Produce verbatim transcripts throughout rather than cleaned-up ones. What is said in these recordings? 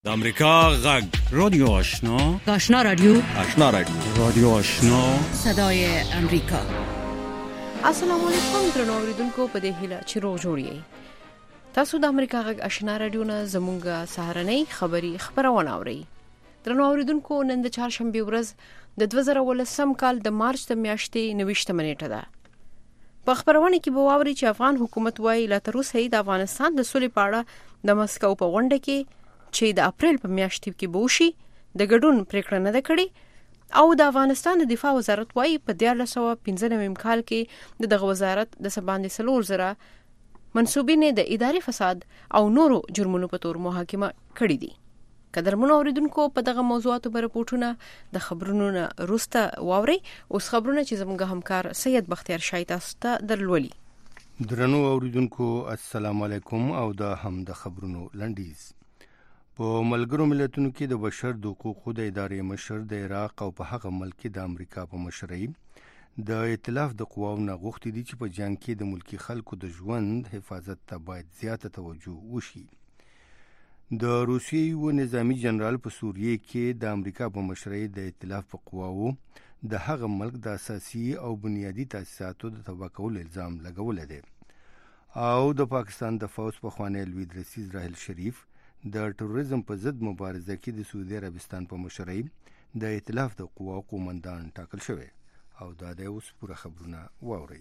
د امریکا غږ رادیو آشنا آشنا رادیو آشنا رادیو رادیو آشنا صدای امریکا. السلام علیکم درنو اوریدونکو، په دې هیله چې روغ جوړ یې. تاسو د امریکا غږ آشنا رادیو نه زمونږه سهارنۍ خبری خبرونه اورئ. درنو اوریدونکو، نن د چهارشنبه ورځ د دوه زره ولسم کال د مارچ د میاشتې نويشتمه نیټه ده. په خبرونه کې به واوري چې افغان حکومت وايي لا تر اوسه د افغانستان د سولې په اړه د مسکو په غونډه کې چې د اپریل په میاشت کې بوشي د ګډون پریکړه نه ده کړې، او د افغانستان د دفاع وزارت وايي په دیارلس سوه پنځه نوي کال کې د دغه وزارت د سباندې سلور زره منسوبین د اداري فساد او نورو جرمونو په تور محاکمه کړي دي. قدرمنو اوریدونکو، په دغه موضوعاتو پر راپورټونه د خبرونو نه وروسته واوري. اوس خبرونه چې زموږ همکار سید بختیار شاه تاسو ته درلولي. درنو اوریدونکو، السلام علیکم او د هم د خبرونو لنډیز. په ملګرو ملتونو کې د بشر د حقوقو د ادارې مشر د عراق او په هغه ملک کې د امریکا په مشرۍ د ائتلاف د قواو نه غوښتي دي چې په جنگ کې د ملکی خلکو د ژوند حفاظت ته باید زیاته توجه وشي. د روسیې یو نظامی جنرال په سوریه کې د امریکا په مشرۍ د ائتلاف په قواو د هغه ملک د اساسي او بنیادی تاسیساتو د تباه کولو الزام لګولی دی، او د پاکستان د فوج په خوانی لوی رئیس اسرائیل شریف د تروریزم په ضد مبارزه کې د سعودي عربستان په مشرۍ د ائتلاف د قواو قومندان ټاکل شوی، او دا د اوس پوره خبرونه واوري.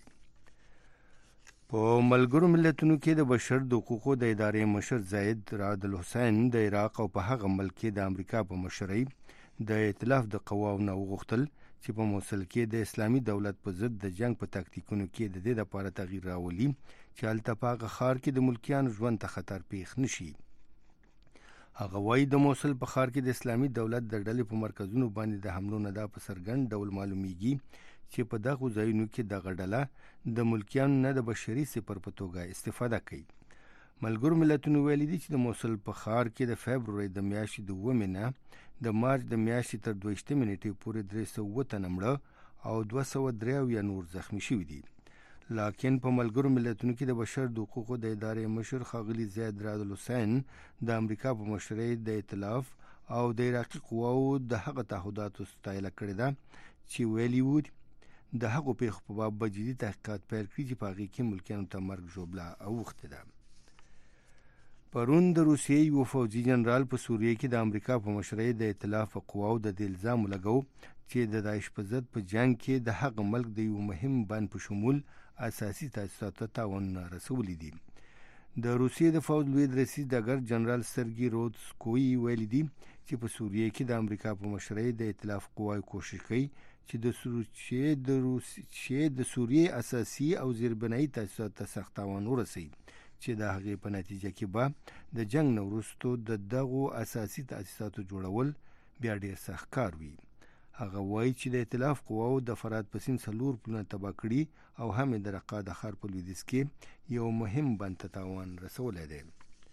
په ملګرو ملتونو کې د بشر د حقوقو د ادارې مشر زید رعد الحسین د عراق او په هغه ملک کې د امریکا په مشرۍ د ائتلاف د قواو نه وغوښتل چې په موصل کې د اسلامي دولت په ضد د جنگ په تاکتیکونو کې د دې لپاره تغییر راولي چې هلته په هغه ښار کې د ملکیانو ژوند ته خطر پیښ نشي. هغه وایي د موصل په ښار کې د اسلامي دولت د ډلې په مرکزونو باندې د حملو نه دا په څرګند ډول معلومیږي چې په دغو ځایونو کې دغه ډله د ملکیانو نه د بشري سپر په توګه استفاده کوي. ملګرو ملتونو ویلي دي چې د موصل په ښار کې د فبرورۍ د میاشتې د اوومې نه د مارچ د میاشتې تر دویشتمې نیټې پورې درې سوه اووه تنه مړه او دوه سوه درې اویا نور زخمي شوي دي. لکن په ملګرو ملتونو کې د بشر د حقوقو د ادارې مشر ښاغلي زید رعد الحسین د امریکا په مشرۍ د ائتلاف او د عراقي قواو د هغه تعهداتو ستایله کړې ده چې ویلي وو د هغو پیښو په باب به جدي تحقیقات پیل کړي چې په هغې کې ملکیانو ته مرګ ژوبله اوښتې ده. پرون د روسیې یو فوجي جنرال په سوریه کې د امریکا په مشرۍ د ائتلاف په قواو د دې الزام ولګو چې د داعش په ضد په جنگ کې د هغه ملک د یو مهم بند په شمول اساسي تاسیساتو ته تاوان رسولی دي. د روسیې د فوج لوی رئیس ډګر جنرال سرګي رودسکوی ویلي دي چې په سوریه کې د امریکا په مشرۍ د ائتلاف قواو کوشش کوي چې د سوریې د روسیې د سوریې اساسي او زیربنایي تاسیساتو ته سخت تاوان ورسوي چې د هغې په نتیجه کې به د جنگ نه وروسته د دغو اساسي تاسیساتو جوړول بیا ډېر سخت کار وي. هغه وایي چې د ائتلاف قواو د فرات په سیند څلور پلونه تباه کړي او هم د رقه د ښار په لویدیځ کې یو مهم بند ته تاوان رسولی دی.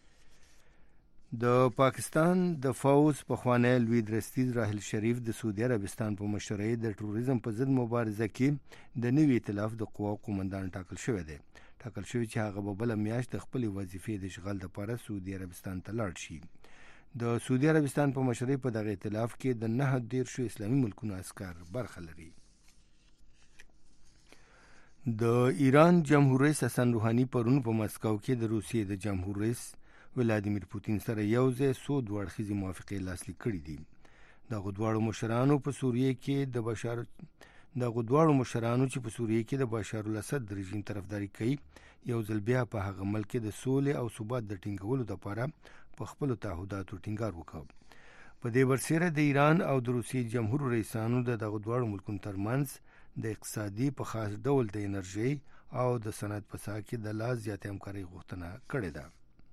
د پاکستان د فوج پخوانی لوی درستیز راحل شریف د سعودي عربستان په مشرۍ د تروریزم په ضد مبارزه کې د نوي ائتلاف د قواو قومندان ټاکل شوی دی. ټاکل شوی چې هغه به بله میاشت د خپلې وظیفې د اشغال لپاره سعودي عربستان ته لاړ شي. د سعودي عربستان په مشرۍ په دغه ائتلاف کې د نهه دېرشو اسلامي ملکونو عسکر برخه لري. د ایران جمهور رئیس حسن روحاني پرون په مسکو کې د روسیې د جمهور رئیس ولادیمیر پوتین سره یو ځای څو دوه اړخیزې موافقې لاسلیک کړي دي. دغو دواړو مشرانو په سوریه کې د بشار دغو دواړو مشرانو چې په سوریه کې د بشار الاسد رژیم طرفداري کوي یو ځل بیا په هغه ملک کې د سولې او ثبات د ټینګولو لپاره په خپلو تعهداتو ټینګار وکړ. په دې برسیره د ایران او د روسیې جمهور رئیسانو د دغو دواړو ملکونو ترمنځ د اقتصادي په خاص ډول د انرژۍ او د صنعت په ساحه کې د لا زیاتې همکارۍ غوښتنه کړې ده.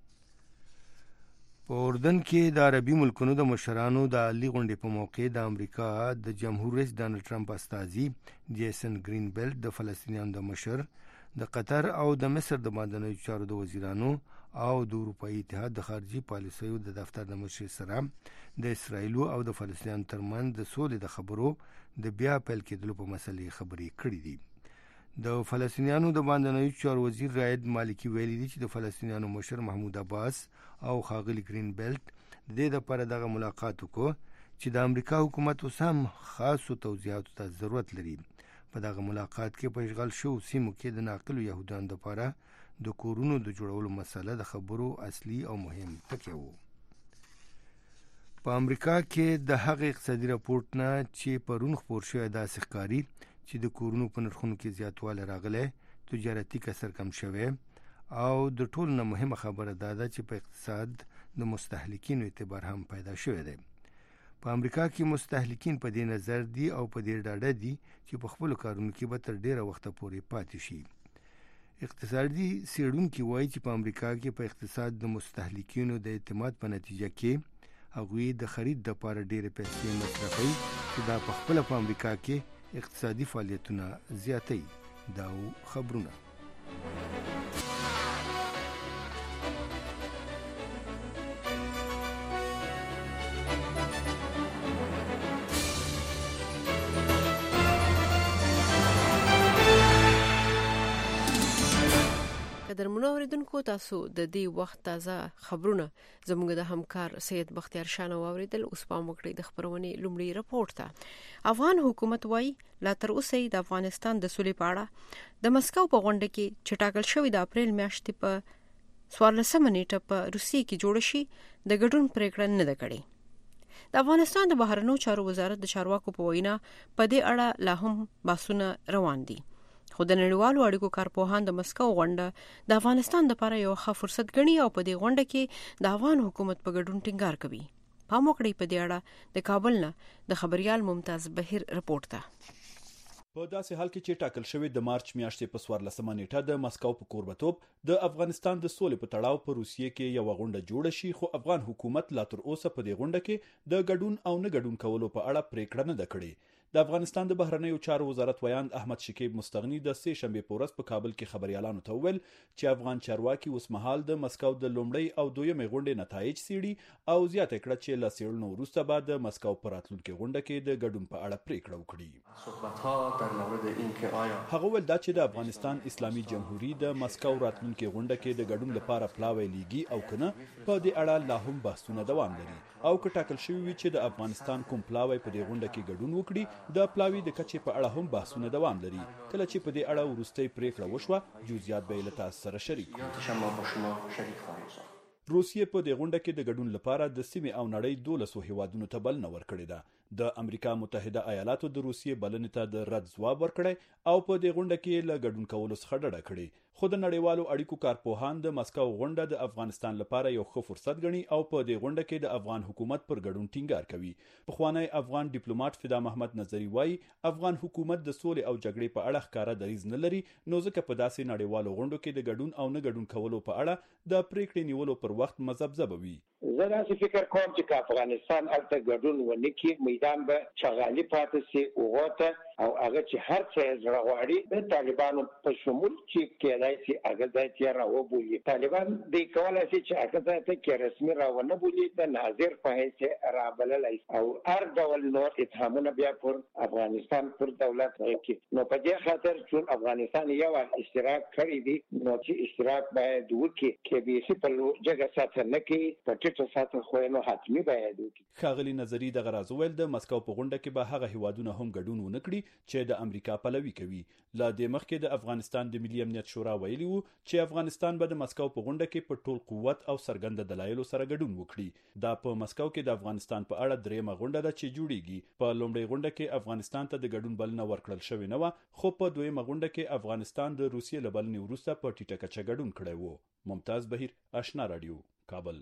په اردن کې د عربي ملکونو د مشرانو د عالي غونډې په موقع د امریکا د جمهور رئیس ډانلډ ټرمپ استازي جیسن گرین بیلټ د فلسطینیانو د مشر د قطر او د مصر د مدني چارو د وزیرانو او د اروپایي اتحاد د خارجي پالیسیو د دفتر د مشر سره د اسرائیل او د فلسطینیانو ترمنځ د سولې د خبرو د بیا پیل کېدلو په مسلې خبرې کړې دي. د فلسطینیانو د باندنیو چارو وزیر راید مالکی ویلي دي چې د فلسطینیانو مشر محمود عباس او ښاغلي گرین بیلټ د دې لپاره دغه ملاقات وکړو چې د امریکا حکومت اوس هم خاصو توضیحاتو ته ضرورت لري. په دغه ملاقات کې په اشغال شوو سیمو کې د ناقلو یهودانو لپاره د کورونو د جوړولو مسله د خبرو اصلي او مهم ټکی و. په امریکا کې د هغه اقتصادي راپورټ نه چې پرون خپور شوی داسې ښکاري چې د کورونو په نرخونو کې زیاتوالی راغلی، تجارتي کسر کم شوی او د ټولو نه مهمه خبره دا ده چې په اقتصاد د مستهلکینو اعتبار هم پیدا شوی دی. په امریکا کې مستهلکین په دې نظر دي او په دې ډاډه دي چې په خپلو کارونو کې به تر ډیره وخته پورې پاتې شي. اقتصادي څېړونکي وایي چې په امریکا کې په اقتصاد د مستهلکینو د اعتماد په نتیجه کې هغوی د خرید دپاره ډېرې پیسې مصرفوي چې دا په خپله په امریکا کې اقتصادي فعالیتونه زیاتوي. دا خبرونه قدرمنو اوریدونکو، تاسو د دې وخت تازه خبرونه زموږ د همکار سید بختیار شاه اوریدل. اوس پام وکړئ د خبرونې لومړی رپورټ ته. افغان حکومت وايي لا تر اوسه د افغانستان د سولې په اړه د مسکو په غونډه کې چې ټاکل شوی د اپریل میاشتې په څوارلسمه نیټه په روسیې کې جوړ شي د ګډون پریکړه نه ده کړې. د افغانستان د بهرنیو چارو وزارت د چارواکو په وینا په دې اړه لا هم بحثونه روان دي، خو د نړیوالو اړیکو کارپوهان د مسکو غونډه د افغانستان لپاره یو ښه فرصت ګڼي او په دې غونډه کې د افغان حکومت په ګډون ټینګار کوي. پام وکړئ په دې اړه د کابل نه د خبريال ممتاز بهیر رپورټ ته. په داسې حال کې چې ټاکل شوی د مارچ میاشتې په څوارلسمه نیټه د مسکو په کوربتوب د افغانستان د سولې په تړاو په روسیې کې یو غونډه جوړه شي، خو افغان حکومت لا تر اوسه په دې غونډه کې د ګډون او نه ګډون کولو په اړه پریکړه نه ده کړې. د افغانستان د بهرنیو چارو وزارت ویاند احمد شکیب مستغنی د سه شنبه په ورځ په کابل کې خبريالانو ته وویل چې افغان چارواکي اوس مهال د مسکو د لومړۍ او دویمې غونډې نتایج څېړي او زیاته کړه چې له څېړنو وروسته به د مسکو په راتلونکي غونډه کې د ګډون په اړه پریکړه وکړي. هغه ویل دا چې د افغانستان اسلامي جمهوریت د مسکو راتلونکي غونډه کې د ګډون لپاره پلاوی لیږي او کنه په دې اړه لا هم بحثونه دوام لري او که ټاکل شوی وي چې د افغانستان کوم پلاوی په دې غونډه کې ګډون وکړي، د پلاوی د کچې په اړه هم بحثونه دوام لري. کله چې په دې اړه وروستۍ پریکړه وشوه، جزئیات به له تاسو سره شریک کړو. روسیې په دې غونډه کې د ګډون لپاره د سیمې او نړۍ دولسو هیوادونو ته بلنه ورکړې ده. د امریکا متحده ایالاتو د روسیې بلنې ته د رد ځواب ورکړی او په دې غونډه کې له ګډون کولو څخه ډډه کړې. خو د نړیوالو اړیکو کارپوهان د مسکو غونډه د افغانستان لپاره یو ښه فرصت ګڼي او په دې غونډه کې د افغان حکومت پر ګډون ټینګار کوي. پخوانی افغان ډیپلوماټ فدا محمد نظری وایي افغان حکومت د سولې او جګړې په اړه ښکاره دریځ نه لري، نو ځکه په داسې نړیوالو غونډو کې د ګډون او نه ګډون کولو په اړه د پریکړې نیولو پر وخت مذبذب وي. زه داسې فکر کوم چې افغانستان هلته ګډون ونه کړي، میدان به چغالي پاتې شي اوغوته او هغه چې هر څه یې زړه غواړي د طالبانو په شمول چې کېدای شي هغه ځای ته راوبولي. طالبان دی کولی شي چې هغه ځای ته کې رسمي راونه بولي، د ناظر په حیث رابللی او هر ډول نور اتهامونه بیا پر افغانستان پر دولت کوي. نو په دې خاطر چې افغانستان یو اشتراک کړی دی، نو چې اشتراک باید وکړي، کې به شي په جګه ساتنه نه کوي، په ټیټه ساتنه خو نو حتمي باید وکړي. ښاغلي نظری د غراز ویل د مسکو په غونډه کې به هغه هیوادونه هم ګډون ونه کړي چې د امریکا پلوي کوي. لا د مخکې د افغانستان د ملي امنیت شورا ویلي وو چې افغانستان به د مسکو په غونډه کې په ټول قوت او سرګند دلایلو سره ګډون وکړي. دا په مسکو کې د افغانستان په اړه دریمه غونډه ده چې جوړیږي. په لومړۍ غونډه کې افغانستان ته د ګډون بلنه ورکړل شوې نه و، خو په دویمه غونډه کې افغانستان د روسیې له بلنې وروسته په ټیټه کچه ګډون کړی و. ممتاز بهیر، آشنا رادیو، کابل.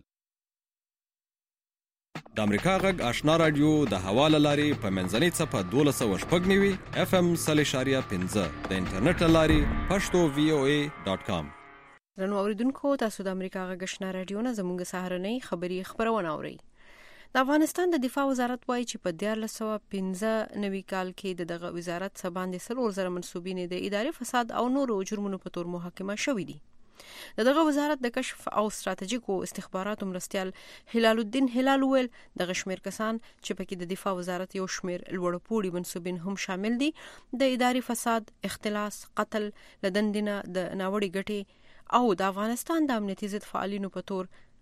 د امریکا غږ آشنا رادیو د حواله لاري په منځنۍ څپه دولس سوه شپږ نوي اف ام سل اشاریه پنځه د انټرنیټ لاري پښتو وی او ای ډاټ کام. رنو اوریدونکو، تاسو د امریکا غږ آشنا رادیو نه زموږ سهارنۍ خبري خبرونه اورئ. د افغانستان د دفاع وزارت وایي چې په دیارلس سوه پنځه نوي کال کې د دغه وزارت څخه باندې څلور زره منصوبین د اداري فساد او نورو جرمونو په تور محاکمه شوي دي. د دغه وزارت د کشف او استراتیژیکو استخباراتو مرستیال هلال الدین هلال ویل دغه شمیر کسان چې پکې د دفاع وزارت یو شمیر لوړ پوړي منصوبین هم شامل دي د اداري فساد، اختلاس، قتل، لدندنه د ناوړي ګټې او د افغانستان د امنیتي ضد فعالینو په تور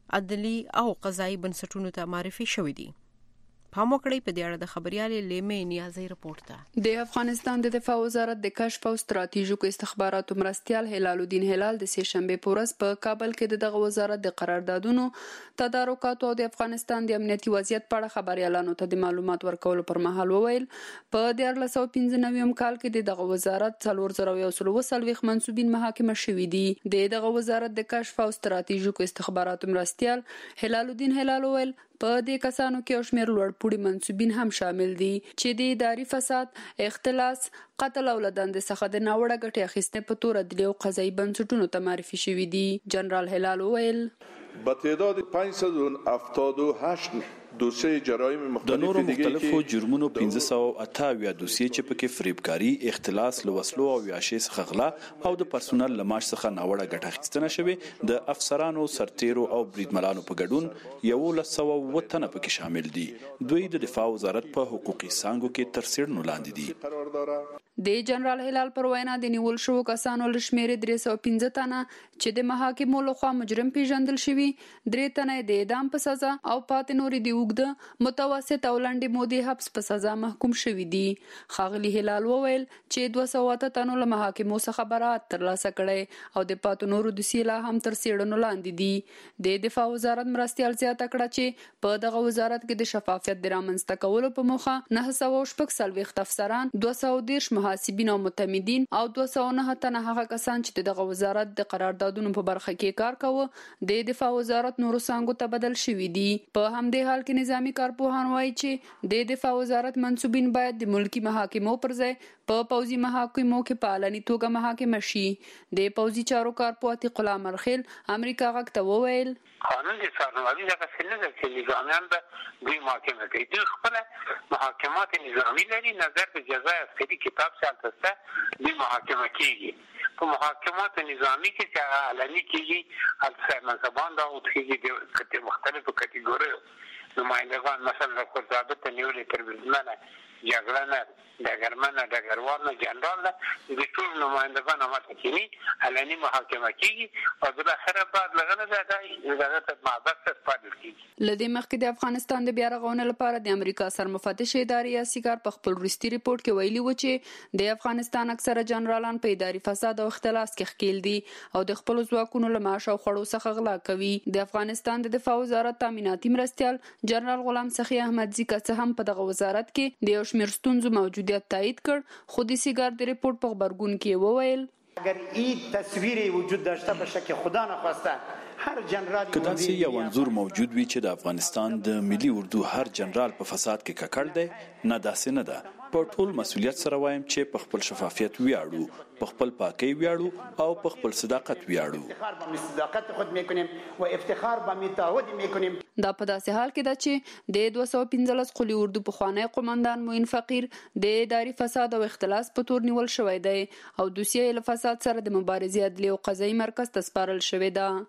عدلي او قضایي بنسټونو ته معرفي شوې دي. پام وکړئ په دې اړه د خبريالې لیمې نیازي رپورت ته. د افغانستان د دفاع وزارت د کشف او ستراتیژیکو استخباراتو مرستيال هلال الدین هلال د سه شنبه په ورځ په کابل کې د دغه وزارت د قراردادونو تدارکات او د افغانستان د امنیتي وضعیت په اړه خبريالانو ته د معلومات ورکولو پر مهال وویل په د ألف وسیزه پنځه نوي کال کې د دغه وزارت څلور زره یو سل وسلويخ منسوبین محاکمه شوې دي. د دغه وزارت د کشف او ستراتیژیکو استخباراتو مرستيال هلال الدین هلال وویل په دې کسانو کې او شمېر لوړپوړي منسوبین هم شامل دي چې د اداري فساد، اختلاس، قتل او لدند څخه د ناوړه ګټې اخیستنې په تور عدلي او قضایي بنسټونو ته معرفي شوي دي. جنرال هلال وویل با تعداد پانصد و هفتاد و هشت دوسیه جرایم د مختلف نورو دیگه مختلفو جرمونو پنځه سوه او اته اویا دوسیې چې پکې فریبکاری، اختلاس، لوسلو او یاشې څخه غلا او د پرسونل لماش څخه ناوړه ګټه اخیستنه شوې د افسرانو، سرتیرو او بریدمنانو په ګډون یولس سوه اووه تنه پکې شامل دي. دوی د دفاع وزارت په حقوقي څانګو کې تر څیړنو لاندې دي. قرار داره. د جنرال هلال پر وینا د نیول شوو کسانو له شمېرې درې سوه پنځه تنه چې د محاکمو لخوا مجرم پیژندل شوي، درې تنه د اعدام په سزا او پاتې نورې د اوږده متوسط او لنډې مودې حبس په سزا محکوم شوي دي. ښاغلي هلال وویل چې دوه سوه اته تنو له محاکمو څخه برائت ترلاسه کړی او د پاتې نورو دوسیې لا هم تر څیړنو لاندې دي. د دفاع وزارت مرستیال زیاته کړه چې په دغه وزارت کې د شفافیت د رامنځته کولو په موخه نهه سوه شپږ څلوېښت افسران، دوه سوه دېرش محاسبین او متمدین او دوه سوه نه تنه هغه کسان چې دغه وزارت د قراردادونو په برخه کې کار کوي د دفاع وزارت نورو څانګو ته بدل شوي دي. په همدې حال کې نظامی کارپوهان وایي چې د دفاع وزارت منسوبین باید د ملکی محاکمو پر ځای په پوځي محاکمو کې په علني توګه محاکمه شي. د پوځي چارو کارپوه عتیق الله مرخیل امریکا غږ ته وویل قانون د سرنوالي دغه څه نه ده چې نظامیان به دوی محاکمه کوي. دوی خپل محاکمات نظامي لري، نظر به جزای عسکري کتاب څخه تاسو دوی محاکمه کوي. په محاکمات نظامی کې چې علني کېږي هلته منصبان راوتخېږي د مختلفو کټګوریو نمایندګان، مثلا د ضابط نیولې تر بریدمنه، جګړنه، ډګرمنه، ډګروال، جنرال د ټول نمایندګان همالته کېني، علني محاکمه کېږي او بالاخره بعد لغنه د دغه ته محبس ته سپارل کېږي. له دې مخکې د افغانستان د بیا رغونې لپاره د امریکا سرمفتش ادارې یاسیګار په خپل وروستي ریپورت کې ویلي و چې د افغانستان اکثره جنرالان په اداري فساد او اختلاس کې ښکېل دي او د خپلو ځواکونو له معاش او خوړو څخه غلا کوي. د افغانستان د دفاع وزارت تامیناتي مرستیال جنرال غلام سخي احمدزي که څه هم په دغه وزارت کې د یو شمېر ستونزو موجودیت تایید کړ، خو د سیګار د ریپورت په غبرګون کې وویل اگر این تصویری وجود داشته باشه که خدا نخواسته هر جنرال که داسې یو انځور موجود وي چې د افغانستان د ملي اردو هر جنرال په فساد کې ککړ دی، نه داسې نه ده. په ټول مسؤلیت سره وایم چې په خپل شفافیت ویاړو، په خپل پاکۍ ویاړو او په خپل صداقت ویاړو. افتخار به صداقت خود میکنیم و افتخار به تعهد میکنیم. دا په داسې حال کې ده چې د دوه سوه پنځلس قلي اردو پخوانی قومندان معین فقیر د اداري فساد او اختلاس په تور نیول شوی دی او دوسیه له فساد سره د مبارزې عدلي او قضایي مرکز ته سپارل شوې ده.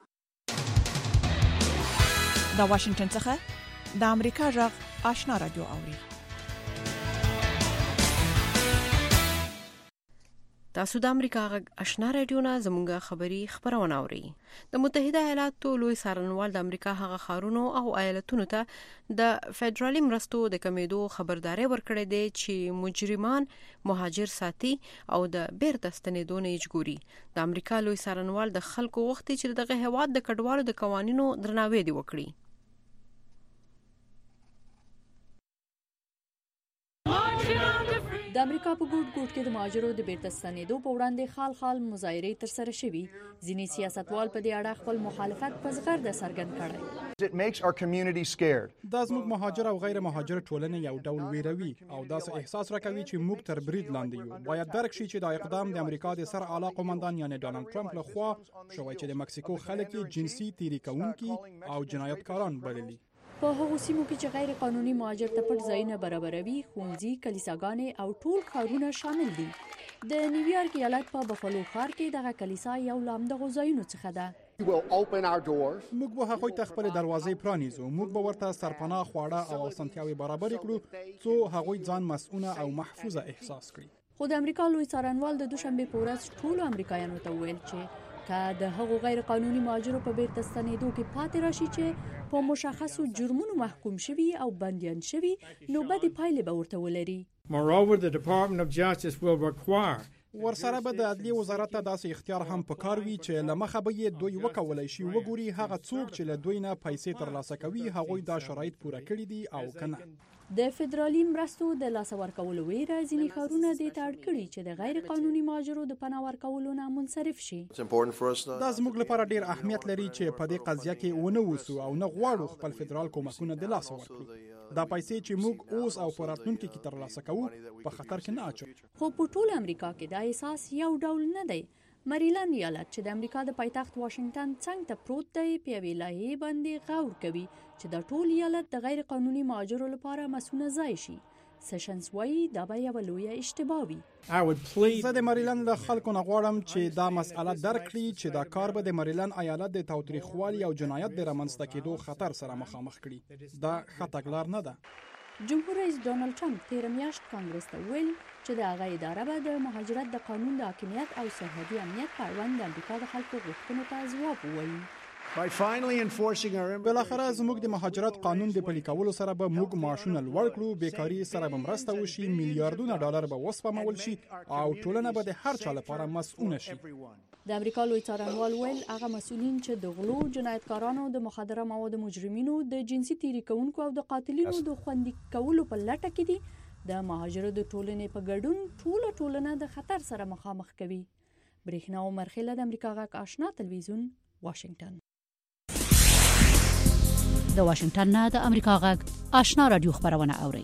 د واشنگټن څخه د امریکا غږ آشنا رادیو اوري. تاسو د امریکا غږ آشنا رادیو نه زموږه خبری خبرونه اوري. د متحده ایالاتو لوی څارنوال د امریکا هغه ښارونو او ایالتونو ته د فدرالي مرستو د کمیدو خبرداري ورکړې ده چې مجرمان مهاجر ساتي او د بیرته ستنېدو نه اجبوري. د امریکا لوی څارنوال د خلکو وختي چې دغه هواد د کډوالو د قوانینو درناوی دی وکړي. د امریکا په ګوټ ګوټ کې د مهاجرو د بیرته ستنېدو په وړاندې خال خال مظاهرې ترسره شوي. ځینې سیاستوال په دې اړه خپل مخالفت په زغرده څرګند کړی. دا زموږ مهاجر او غیر مهاجر ټولنه یو ډول ویروي او داسې احساس راکوي چې موږ تر برید لاندې یو. باید درک شي چې دا اقدام د امریکا د سر اعلی قومندان یعنی ډانلډ ټرمپ لخوا شوی چې د مکسیکو خلک جنسي تیری کوونکي او جنایتکاران بللي. په هغو سیمو کې چې غیر قانوني مهاجر ته پټ ځایونه برابروي، ښوونځي، کلیساګانې او ټول ښارونه شامل دي. د نیویارک ایالت په بفلو ښار کې دغه کلیسا یو له همدغو ځایونو څخه ده. موږ به هغوی ته خپل دروازې پرانیزو. موږ به ورته سرپناه خواړه او اسانتیاوې برابرې کړو څو هغوی ځان مسؤونه او محفوظه احساس کړي. خو د امریکا لوی څارنوال د دوشنبه په ورځ ټولو امریکایانو ته وویل چې که د هغو غیر قانوني مهاجرو په بیرته ستنېدو کې پاتې راشي چې په مشخصو جرمونو محکوم شوي او بندیان شوي نو بدې پایلې به ورته ولري. Moreover, the Department of Justice will require ورسره به د عدلیې وزارت ته داسې اختیار هم پکار وي چې له مخه به یې دوی وکولای شي وګوري هغه څوک چې له دوی نه پیسې ترلاسه کوي هغوی دا شرایط پوره کړي دي او که نه. د فدرالي مرستو د لاسه ورکولو ویره ځینې ښارونه دې ته اړ کړي چې د غیر قانوني مهاجرو د پناه ورکولو نه منصرف شي. دا زموږ لپاره ډیر اهمیت لري چې په دې قضیه کې ونه اوسو او نه غواړو خپل فدرال کومکونه د لاسه ورکړو. دا پیسې چې موږ اوس او په راتلونکي کې ترلاسه کوو په خطر کې نه اچوو. خو په ټول امریکا کې دا احساس یو ډول نه دی. مریلند ایالت چې د امریکا د پایتخت واشنگټن څنګ ته پروت دی په یوې لایحې باندې غور کوي چې د ټول ایالت د غیر قانوني مهاجرو لپاره مسونه ځای شي. سیشنز وایي دا به یوه لویه اشتباه وي. زه د مریلند له خلکو نه غواړم چې دا مسئله درک کړي چې دا کار به د مریلند ایالت د تاوتریخوالي او جنایت د رامنځته کېدو خطر سره مخامخ کړي. دا ښه تګلار نه ده. جمهور رئیس ډانلډ ټرمپ تېره میاشت کانګرس ته وویل چې د هغه اداره به د مهاجرت د قانون د حاکمیت او سرحدي امنیت په اړوند د امریکا د خلکو غوښتنو ته ځواب ووایي. بالاخره زموږ د مهاجرت قانون د پلي کولو سره به موږ معاشونه لوړ کړو، بیکاري سره به مرسته وشي، میلیارډونه ډالر به وسپمول شي او ټولنه به د هر چا لپاره مسؤونه شي. د امریکا لوی څارنوال ویل هغه مسؤلین چې د غلو، جنایتکارانو، د مخدره موادو مجرمینو، د جنسي تیری کوونکو او د قاتلینو د خوندي کولو په لټه کې دي د مهاجرو د ټولنې په ګډون ټوله ټولنه د خطر سره مخامخ کوي. برېښنا عمر خیله د امریکا غږ آشنا تلویزیون واشنگټن. د واشنگټن نه د امریکا غږ آشنا رادیو خبرونه اوري.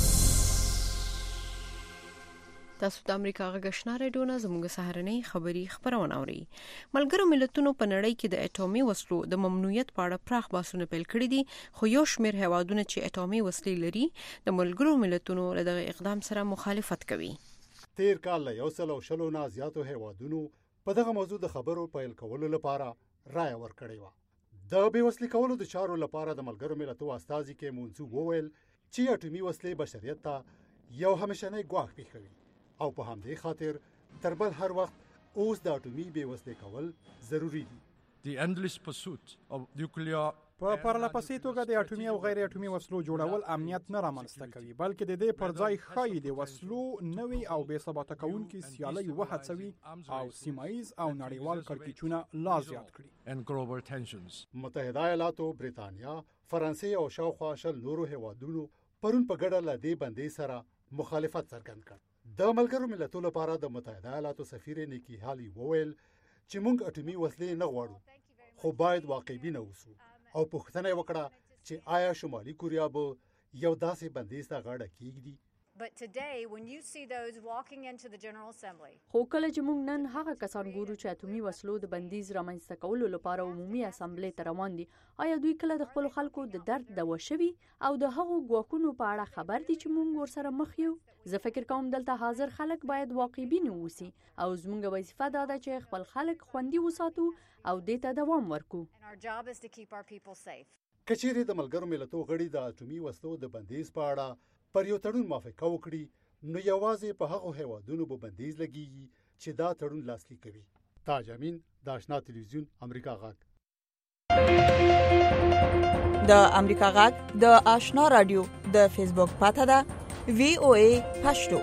تاسو د امریکا غږ آشنا رادیو نه زموږ سهارنۍ خبری خبرونه اوري. ملګرو ملتونو په نړۍ کې د اټومي وسلو د ممنوعیت په اړه پراخ بحثونه پیل کړي دي، خو یو شمېر هیوادونه چې اټومي وسلې لري د ملګرو ملتونو له دغه اقدام سره مخالفت کوي. تیر کال له یو سل او شلو نه زیاتو هیوادونو په دغه موضوع د خبرو پیل کولو لپاره رایه ورکړې وه. د بې وسلې کولو د چارو لپاره د ملګرو ملتونو استازي کې مونسو وویل چې اټومي وسلې بشریت ته یو همیشنی ګواښ پیښوي او په همدې خاطر تر بل هر وخت اوس د اټومي بې وسلې کول ضروری دي. The endless pursuit of nuclear په پرلپسې توګه د اټومي او غیر اټومي وسلو جوړول امنیت نه رامنځته کوي، بلکې د دې پر ځای ښایي د وسلو نوې او بې ثباته کوونکي سیالۍ وهڅوي او سیمایز او نړیوال کړکېچونه لا زیات کړي. and global tensions. متحده ایالاتو، بریتانیا، فرانسې او شاوخوا شل نورو هیوادونو پرون په ګډه له دې بندۍ سره مخالفت څرګند کړ. د ملګرو ملتونو لپاره د متحده ایالاتو سفیر نیکی هالي وویل چې موږ اټومي وسلې نه غواړو، خو باید واقعبینه اوسو او پوښتنه وکړه چې آیا شمالي کوریا به یو داسې بندیز ته غاړه کېږدي. But today when you see those walking into the General Assembly. خو کله چې موږ نن هغه کسان ګورو چې اټومي وسلو د بندیز رامنځته کولو لپاره عمومي اسامبلې ته روان دي، آیا دوی کله د خپل خلکو د درد دوا شوي او د هغو ګواښونو په اړه خبر دي چې موږ ورسره مخ یو؟ زه فکر کوم دلته حاضر خلک باید واقعبین اوسي او زموږ وظیفه دا ده چې خپل خلک خوندي وساتو او دې ته دوام ورکو. Our job is to keep our people safe. کچېرې د ملګرو ملتونو غړي د اټومي وسلو د بندیز په اړه پر یو تړون موافقه وکړي، نو یوازې په هغو هیوادونو به بندیز لګیږي چې دا تړون لاسلیک کوي. تاج امین، د آشنا تلویزیون امریکا غږ. د امریکا غږ د آشنا رادیو د فیسبوک پاته ده وی او ای پښتو.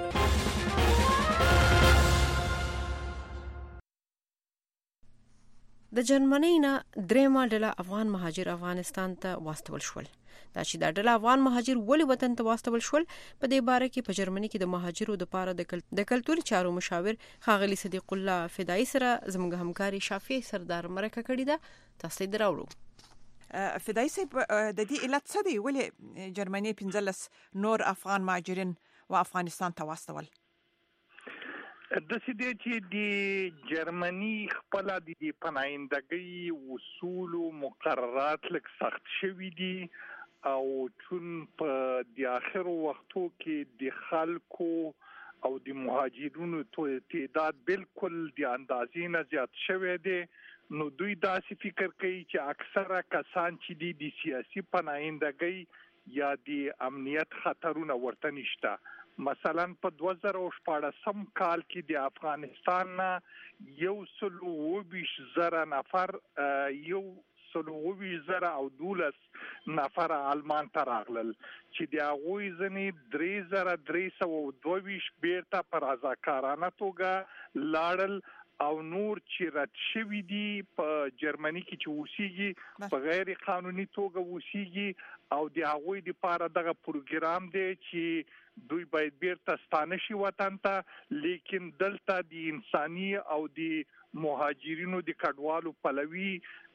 د جرمني نه درېمه ډله افغان مهاجر افغانستان ته واستول شول. دا چې دا ډله افغان مهاجر ولې وطن ته واستول شول، په دې باره کې په جرمني کې د مهاجرو لپاره د کلتوري چارو مشاور ښاغلي صدیق الله فدایي سره زموږ همکاري شافعي سردار مرکه کړې ده. تاسو یې دراوړو. فدایي صاحب، د دې علت څه دی ولې جرمني پنځلس نور افغان مهاجرین و افغانستان ته واستول؟ د سیدې چې د جرمني خپل د پناهندګۍ اصول او مقررات لږ سخت شوي دي او چون په د اخرو وختو کې د خلکو او د مهاجرونو تعداد بالکل د اندازې نه زیات شوی دی، نو دوی داسې فکر کوي چې اکثره کسان چې د سیاسي پناهندګۍ یا د امنیت خطرونه ورته نشته. مثلا په دوه زره شپاړسم کال کې د افغانستان نه یو سل اووه ویشت زره نفر یو سل اووه ویشت زره او دولس نفر آلمان ته راغلل چې د هغوی ځینې درې زره درې سوه دوه ویشت بیرته په رضاکارانه توګه لاړل او نور چې رد شوي دي په جرمني کې چې اوسیږي په غیر قانوني توګه اوسیږي او د هغوی دپاره دغه پروګرام دی چې دوی باید بیرته ستانه شي وطن ته، لیکن دلته د انساني او د مهاجرینو د کډوالو پلوي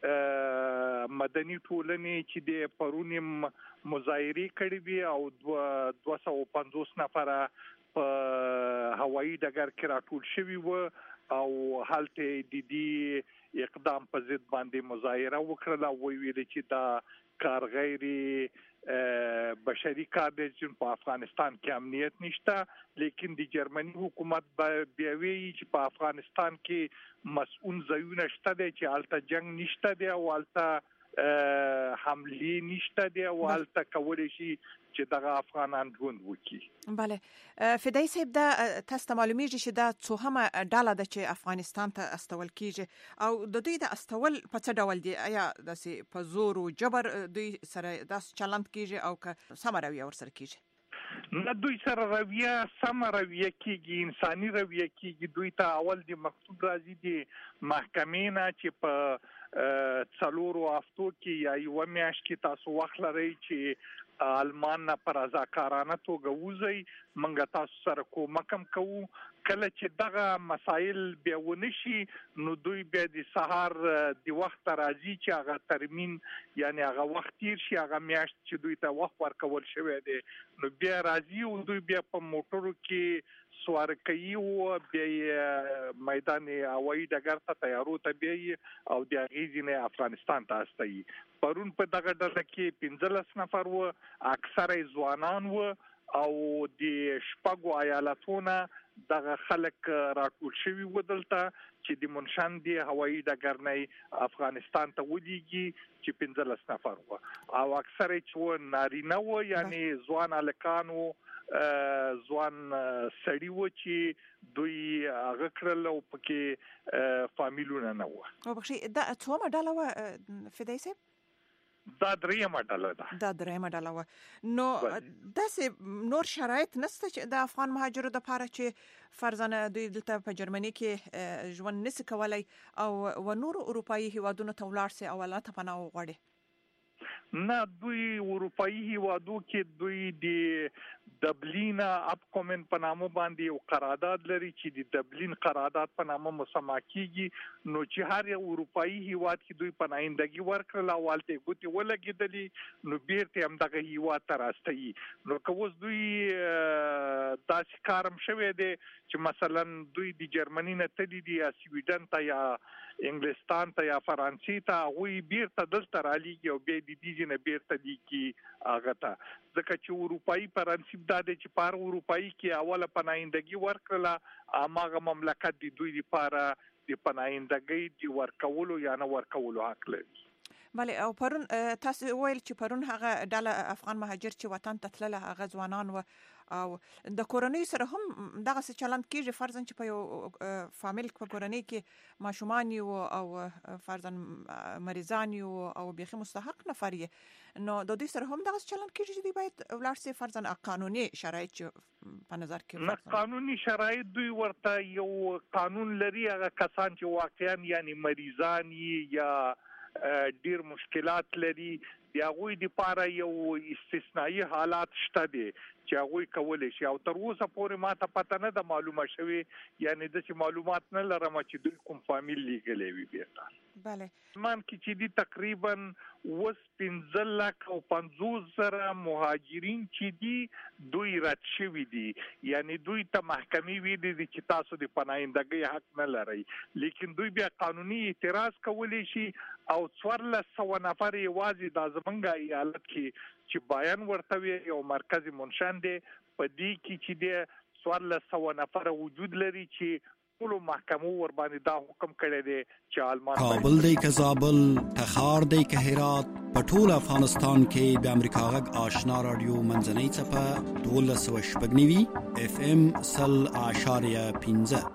مدني ټولنې چې د پرونیم مظاهرې کړې وي او دوه سوه پنځوس نفره په هوایي ډګر کې راټول شوي وو او هلته د دې اقدام په ضد باندې مظاهره وکړله او ویل چې دا کار غیر بشري کار دی چې په افغانستان کې امنیت نشته، لیکن د جرمني حکومت بیا وایي چې په افغانستان کې مسؤل ځایونه شته دی چې هلته جنگ نشته دی او هلته حملې نشته دی او هلته کولی شي چې دغه افغانان ژوند وکړي. بله فدایي صاحب، دا تاسو ته معلومیږي چې دا څوهمه ډله ده چې افغانستان ته استول کیږي او د دوی د استول په څه ډول دی؟ آیا داسې په زور او جبر دوی سره داسې چلند کیږي او که سمه رویه ورسره کیږي؟ نه، دوی سره رویه سمه رویه کیږي، انساني رویه کیږي. دوی ته اول د مکتوب راځي د محکمې نه چې په څلورو هفتو کې یا یوه میاشت کې تاسو وخت لرئ چې آلمان نه په رضاکارانه توګه وځئ، موږ تاسو سره کومک هم کوو. کله چې دغه مسایل بیا ونه شي نو دوی بیا د سهار د وخت راځي چې هغه ترمین یعنی هغه وخت تیر شي، هغه میاشت چې دوی ته وخت ورکول شوی دی نو بیا راځي او دوی بیا په موټرو کې سوار کوي او بیا میدان هوایي ډګر ته تیارو ته بیایي او د هغې ځینې افغانستان ته استوي. پرون په دغه ډله کې پنځلس نفر و، اکثره ځوانان و او د شپږو ایالتونه دغه خلک راټول شوي و دلته چې د منشن د هوایي ډګر نه افغانستان ته ولېږي چې پنځلس نفر و او اکثره چې و نارینه و، یعنی ځوان هلکان و، ځوان سړي و چې دوی هغه کړل او پکې فامیلونه نه و. وبخښئ، دا څومره ډله وه فدایي صاحب؟ دا دریمه ډله ده. دا دریمه ډله وه. نو داسې نور شرایط نشته چې د افغان مهاجرو دپاره چې فرضاً دوی دلته په جرمني کې ژوند نشي کولی او و نورو اروپایي هیوادونو ته ولاړ سي او هلته پناه وغواړي؟ نه، دوی اروپایي هیوادو کې دوی د دبلین اپ کومن په نامه باندې یو قرارداد لري چې د دبلین قرارداد په نامه مسما کیږي، نو چې هر یو اروپایي هیواد کې دوی پناهندګي ورکړل او هلته ګوتې ولګېدلې نو بیرته همدغه هیواد ته راستوي. نو که اوس دوی داسې کار هم شوی دی چې مثلا دوی د جرمني نه تللي دي یا سویډن ته یا انګلستان ته یا فرانسې ته، هغوی بیرته دلته رالیږي او بیا د دې ځای نه بیرته لیږي هغه ته، ځکه چې اروپایي پرنسیپ دا دی چې په هر اروپایي کې اوله پناهندګي ورکړله هماغه مملکت د دوی لپاره د پناهندګۍ د ورکولو یا نه ورکولو حق لري. بله، او پرون تاسو ویل چې پرون هغه ډله افغان مهاجر چې وطن ته تلله هغه ځوانان و او د کورنۍ سره هم دغسې چلند کیږي، فرضاً چې په یو فامیل په کورنۍ کې ماشومان یو او فرضاً مریضان یو او بیخي مستحق نفر یې، نو د دوی سره هم دغسې چلند کیږي چې دوی باید ولاړ سي فرضاً قانوني شرایط چې په نظر کې؟ نه، قانوني شرایط دوی ورته یو قانون لري، هغه کسان چې واقعاً یعنی مریضان یا ډیر مشکلات لري د هغوی دپاره یو استثنایی حالات شته دي چې هغوی کولی شي او تر اوسه پورې ما ته پته نه ده معلومه شوې، یعنی داسې معلومات نه لرم چې دوی کوم فامیل لیږلی وي بیرته. بله، مان کې چې دي تقریبا اوس پنځه لک او پنځوس زره مهاجرین چې دي دوی رد شوي دي، یعنی دوی ته محکمې ویلي دي چې تاسو د پناهندګۍ حق نه لرئ، لیکن دوی بیا قانوني اعتراض کولی شي او څوارلس سوه نفر یوازې دا زمونږ ایالت کې چې بیان ورته وي یو مرکز منشن دی، په دې کې چې دی څوارلس سوه نفره وجود لري چې ټول محکمو ور باندې دا حکم کړی دی چې آلمان کابل دی که زابل تخار دی که هرات په ټول افغانستان کې د امریکا غږ آشنا رادیو منځنۍ څپه دولس سوه شپږ نوي اف ام سل اعشاریه پنځه.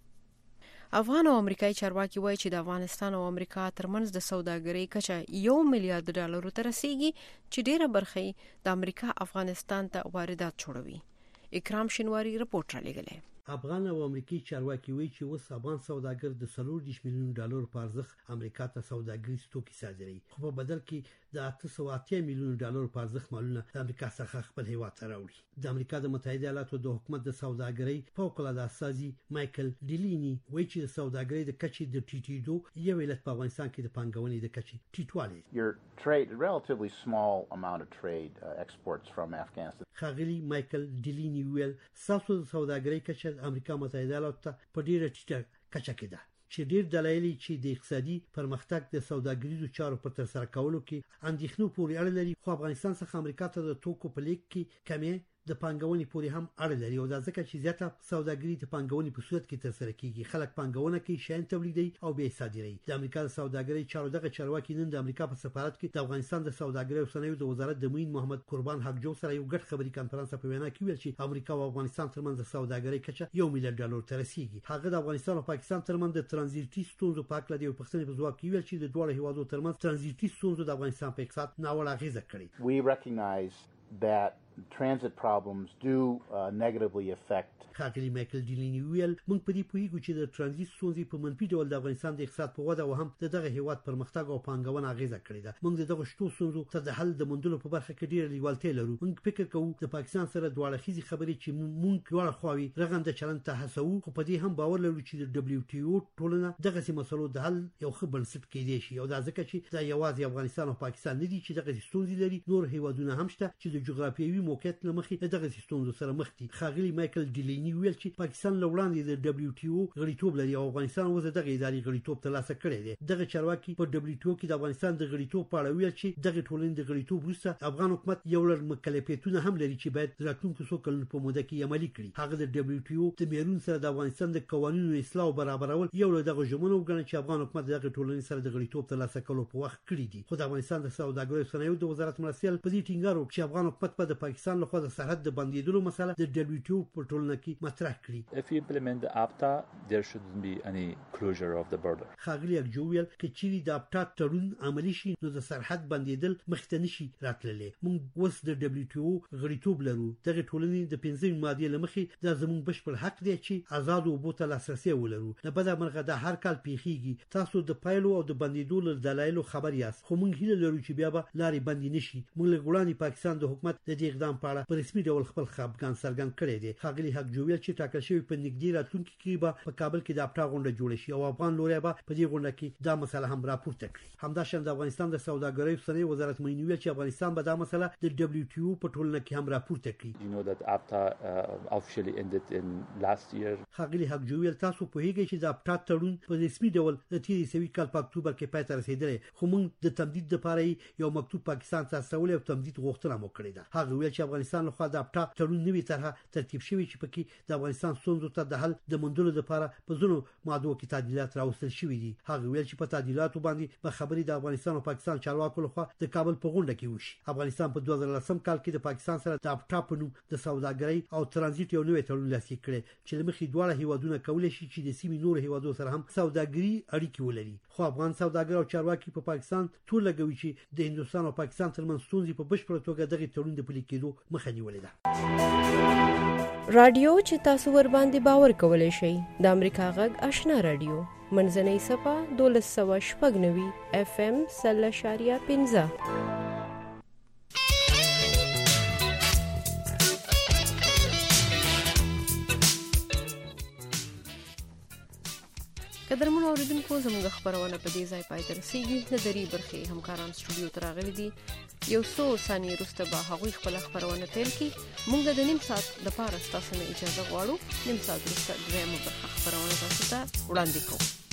افغان او امریکایي چارواکي وایي چې د افغانستان او امریکا ترمنځ د سوداګرۍ کچه یو میلیارډ ډالرو ته رسیدي چې ډیره برخه د امریکا افغانستان ته واردات جوړوي. اکرام شینواری رپورټ را لګلې. افغان او امریکایي چارواکي وایي چې اوس افغان سوداګر د څلور دېرش میلیون ډالر په ارزښت امریکا ته سوداګریز توکي صادروي، خو په بدل کې د اته سوه اتیا میلیون ډالر په ارزښت مالونه د امریکا څخه خپل هیواد ته راوړي. د امریکا د متحده ایالاتو د حکومت د سوداګرۍ فوق العاده استازي مایکل ډیلینی وایي چې د سوداګرۍ د کچې د ټیټېدو یو علت په افغانستان کې د پانګونې د کچې ټیټوالی. Your trade, relatively small amount of trade uh, exports from Afghanistan. خاغلی مایکل ډیلینی ویل ساسو د سوداګرۍ کچه د امریکا متحده ایالاتو ته په ډیره ټیټه کچه کې ده، چې ډیر دلایل چې د اقتصادي پرمختګ د سوداګریزو چارو په تر سره کولو کې اندېښنو پورې اړه لري، خو افغانستان څخه امریکا ته د توکو په لیک کې کمې د پانګونې پورې هم اړه لري او دا ځکه چې زیاته سوداګري د پانګونې په صورت کې تر سره کیږي. خلک پانګونه کوي، شیان تولیدوي او بیا صادروي. د امریکا د سوداګرۍ چارو دغه چارواکي نن د امریکا په سفارت کې د افغانستان د سوداګرۍ او صنایعو د وزارت د معین محمد قربان حقجو سره یو ګډ خبري کانفرنس په وینا کې ویل چې امریکا او افغانستان ترمنځ د سوداګرۍ کچه یو میلیارډ ډالر ته رسیدي. هغه د افغانستان او پاکستان ترمنځ د ترانزیټي ستونزو په اړه د یو پښتني په ځواب کې ویل چې د دوه هیوادو ترمنځ ترانزیټي ستونزو د افغانستان په اقتصاد ناوړه اغیزه کړې. We recognize that transit problems do uh, negatively affect خاغلی مایکل ډیلینی ویل موږ په دې پوهیږو چې د ترانزیت ستونزې په منفي ډول د افغانستان د اقتصاد په وده او هم د دغه هیواد پرمختګ او پانګونه اغیزه کړې ده. موږ دغه شتو ستونزو ته د حل د موندلو په برخه کې ډېر لیوالتیا لرو. موږ فکر کوو د پاکستان سره دوه اړخیزې خبرې چې موږ دواړه خواوې رغنده چلند ته هڅوو، خو په دې هم باور لرو چې د دبليو ټي او ټولنه دغه مسلو د حل یو ښه بنسټ کېدی شي او دا ځکه چې دا یوازې افغانستان او پاکستان نه دي چې دغه ستونزې لري، نور هیوادونه هم شته چې د جغرافیوي موقعیت له مخې دغه ستونزو سره مخ دي. خاغلی مایکل ډیلینی ویل چې پاکستان لوړاندې د دبليو ټي او غړیتوب لري او افغانستان اوس دغه اداري غړیتوب ترلاسه کړی دی. دغه چارواکي په دبليو ټي او کې د افغانستان د غړیتوب په اړه ویل چې دغه ټولنې د غړیتوب وروسته افغان حکومت یو لړ مکلفیتونه هم لري چې باید راتلونکو څو کلونو په موده کې عملي کړي. هغه د دبليو ټي او د میرون سره د افغانستان د قوانینو اصلاح او برابرول یو له دغه ژمنو وګڼي چې افغان حکومت دغه ټولنې سره د غړیتوب ترلاسه کولو په وخت کړی دي. خو د افغانستان د سوداګرۍ او صنایعو د وزارت مرستیال په دې ټینګار وکړ چې افغان حکومت په د پاکستان لخوا د سرحد د بندیدلو مسله د دبليو ټي او په ټولنه کې مطرح کړي. If you implement the A P T A, there shouldn't be any closure of the border. خاغلی اکجویل کې چیرې د A P T A تړون عملی شي نو د سرحد بندیدل مخته نشي راتللی. موږ اوس د دبليو ټي او غړیتوب لرو. دغه ټولنې د پنځمې مادې له مخې دا زموږ بشپړ حق دی چې آزاد اوبو ته لاسرسی ولرو. نه بده مرغه دا هر کال پیښیږي. تاسو د پایلو او د بندیدو له دلایلو خبر یاست، خو موږ هیله لرو چې بیا به لارې بندې نشي. موږ له وړاندې پاکستان د حکومت د دې اقدام په اړه په رسمي ډول خپل خپګان څرګند کړی دی. خاغلی حقجویل چې ټاکل شوی په نږدې راتلونکي کې به په کابل کې د A P T A غونډه جوړه شي او افغان لوري به په دې غونډه کې دا مسله هم راپورته کړي. همداشان د افغانستان د سوداګرۍ او صنایعو وزارت معین ویل چې افغانستان به دا مسله د دبليو ټي او په ټولنه کې هم راپورته کړي. You know that A P T A uh, officially ended in last year. خاغلی حقجویل تاسو په هیګي چې د A P T A تړون په رسمي ډول د تیرې سوي کال په اکتوبر کې پای ته رسیدلی، خو موږ د تمدید لپاره یو مکتوب پاکستان ته استولې او تمدید غوښتنه مو کړې ده. هغه ویل چې افغانستان لخوا د A P T A تړون نوي طرحه ترتیب شوی چې پکې د افغانستان ستونزو ته د حل د موندلو لپاره په ځینو مادو کې تعدیلات راوستل شوي دي. هغه ویل چې په تعدیلاتو باندې به خبرې د افغانستان او پاکستان چارواکو لخوا د کابل په غونډه کې وشي. افغانستان په دوه زره لسم کال کې د پاکستان سره د A P T A په نوم د سوداګرۍ او ترانزیت یو نوی تړون لاسلیک کړی چې له مخې دواړه هیوادونه کولی شي چې د سیمې نور هیوادو سره هم سوداګري اړیکې ولري. خو افغان سوداګر او چارواکي په پاکستان ټول لګوي چې د هندوستان او پاکستان ترمنځ ستونزې په بشپړه توګه دغه تړون د پلي کېدو مخه نیولې ده. رادیو چې تاسو ور باندې باور کولای شئ د امریکا غږ آشنا رادیو منځنۍ صفه دولس سوه شپږ نوي اف ام سل اشاریه پنځه. قدرمن اوریدونکو زموږ خبرونه په دې ځای پای ته رسیږي. د درې برخې همکاران سټوډیو ته راغلي دي. یو څو ثانیې وروسته به هغوی خپله خبرونه پیل کړي. موږ د نیم ساعت لپاره ستاسو نه اجازه غواړو. نیم ساعت وروسته دویمه برخه خبرونه تاسو ته وړاندې کوو.